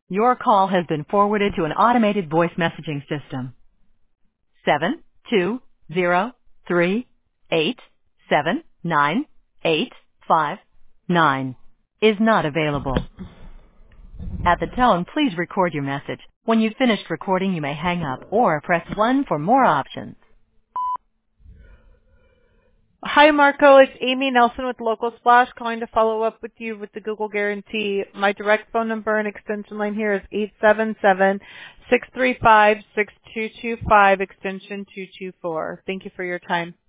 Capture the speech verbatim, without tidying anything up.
Your call has been forwarded to an automated voice messaging system. Seven two zero three eight seven nine eight five nine is not available. At the tone, please record your message. When you've finished recording, you may hang up or press one for more options. Hi, Marco. It's Amy Nelson with Local Splash calling to follow up with you with the Google Guarantee. My direct phone number and extension line here is eight seven seven, six three five, six two two five, extension two two four. Thank you for your time.